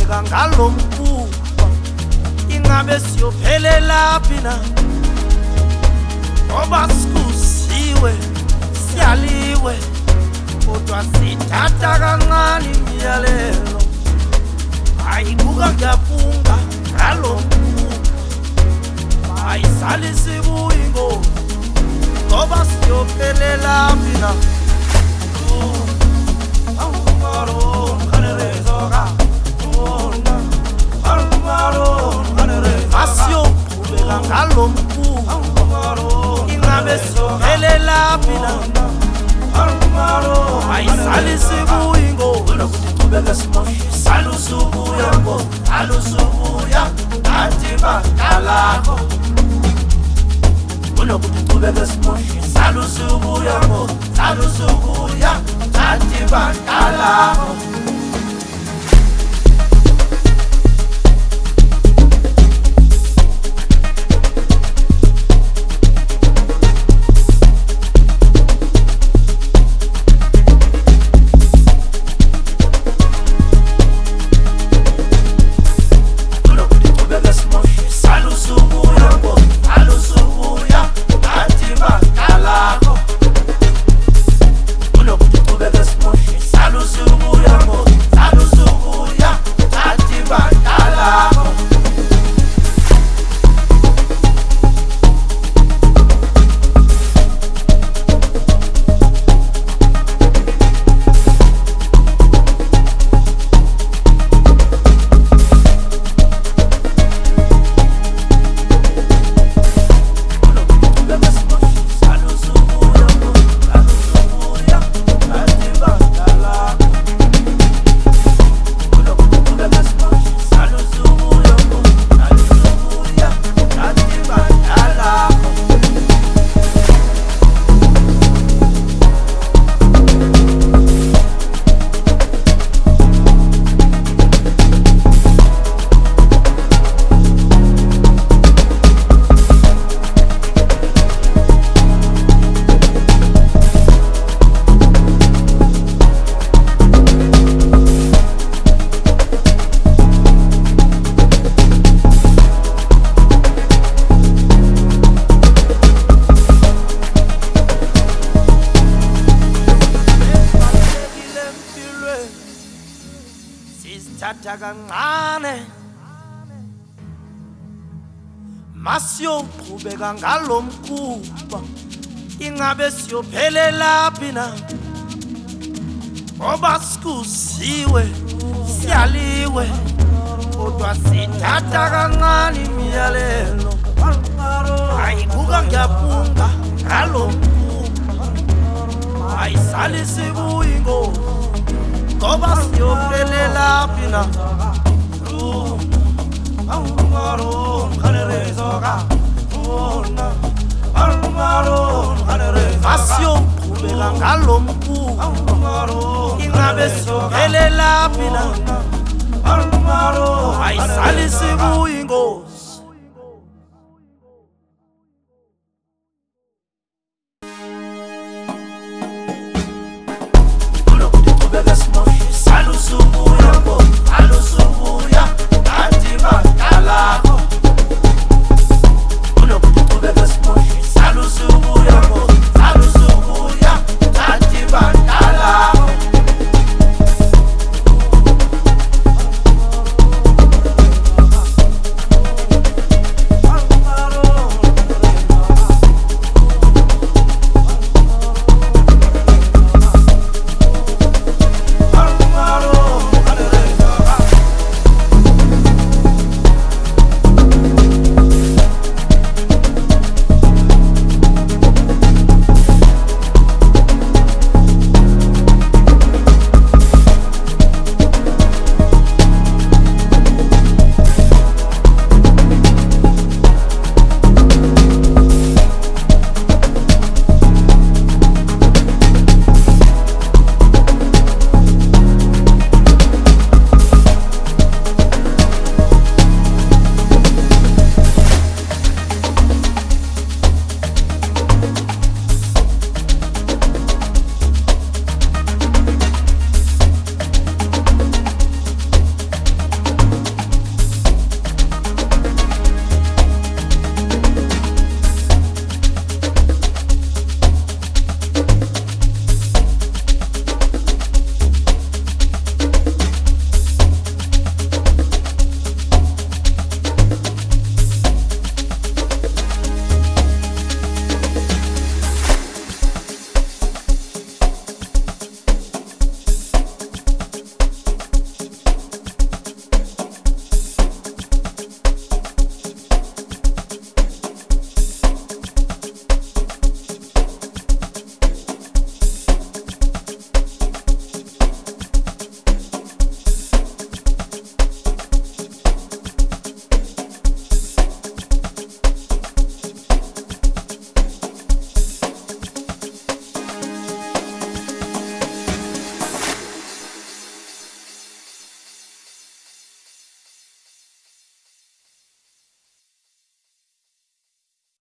siyoqhubeka ngalo mkhuba, ingabe siyophelela phi na? Ngoba sikusiwe siyaliwe, kodwa sithatha kancane imiyalelo. Ayibuka ngiyafunga ngalo mkhuba, ayisali sibuye ingozi, ngoba siyophelela phi na? Asiyoqhubeka ngalo mkhuba, ingabe siyophelela phi na? Ayisali sibuye ingozi, Qhubeka simoshisa alusubuya ngo alusubuya athi badalakho. Kunokuthi qhubeka simoshisa alusubuya ngo alusubuya athi badalakho. sithatha kancane, masiyoqhubeka ngalo mkhuba, ingabe siyophelela phi na? Ngoba sikusiwe siyaliwe, kodwa sithatha kancane imiyalelo. Ayibuka ngiyafunga ngalo mkhuba, ayisali sibuye ingozi, ngoba siyophelela phi na? Asiyoqhubeka ngalo mkhuba, ingabe siyophelela phi na? Ayisali sibuye ingozi.